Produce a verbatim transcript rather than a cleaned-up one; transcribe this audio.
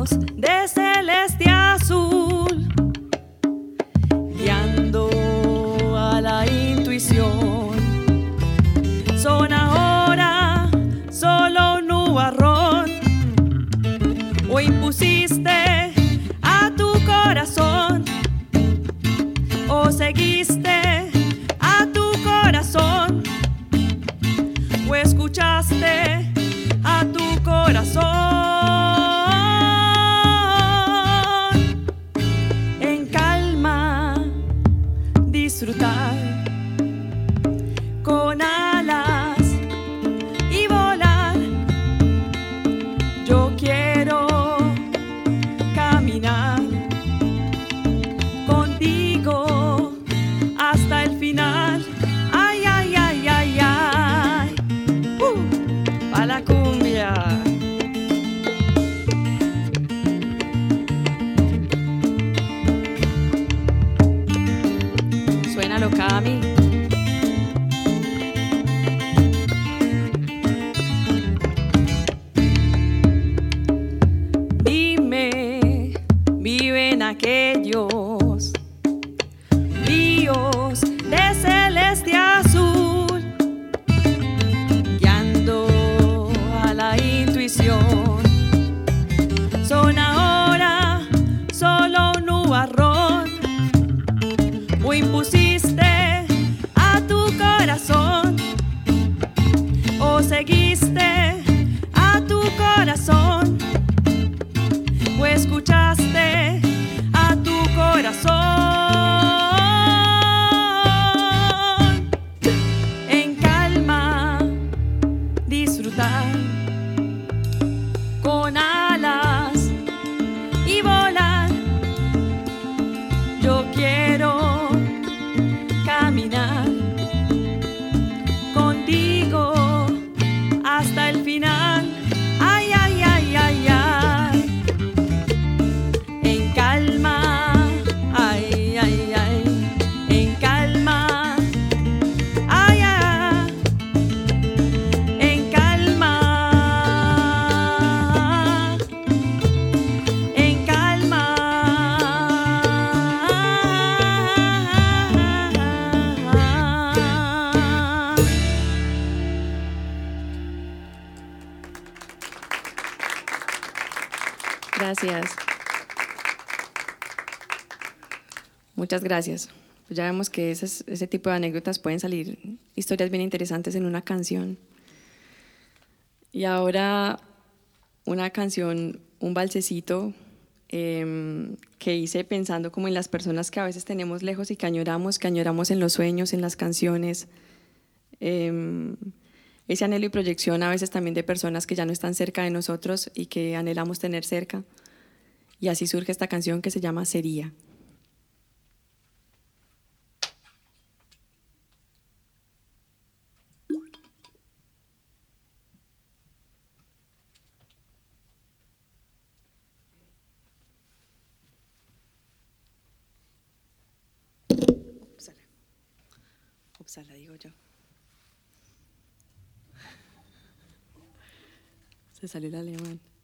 Ríos de celeste azul, guiando a la intuición. Son ahora solo un nubarrón, o impusiste a tu corazón, o seguiste a tu corazón, o escuchaste a tu corazón. En calma disfrutar con alas y volar. Yo quiero caminar contigo hasta el final. Ay, ay, ay, ay, ay. Uh, pa' la cumbia. Suénalo, Cami. Dime, viven aquellos ríos de celeste azul, guiando a la intuición. Son ahora solo un nubarrón, o impusiste a tu corazón, o seguiste a tu corazón, o escuchaste a tu corazón. En calma disfrutar con alas y volar. Yo quiero caminar contigo hasta el final. Ay, ay, ay, ay, ay. En calma, ay, ay, ay. En calma, ay, ay. En calma, en calma. Gracias. Muchas gracias. Pues ya vemos que esas- ese tipo de anécdotas pueden salir historias bien interesantes en una canción. Y ahora una canción, un valsecito em, que hice pensando como en las personas que a veces tenemos lejos y que añoramos, que añoramos en los sueños, en las canciones. Em, ese anhelo y proyección a veces también de personas que ya no están cerca de nosotros y que anhelamos tener cerca. Y así surge esta canción que se llama Sería. Upsala. Upsala, digo yo. Se salió el alemán.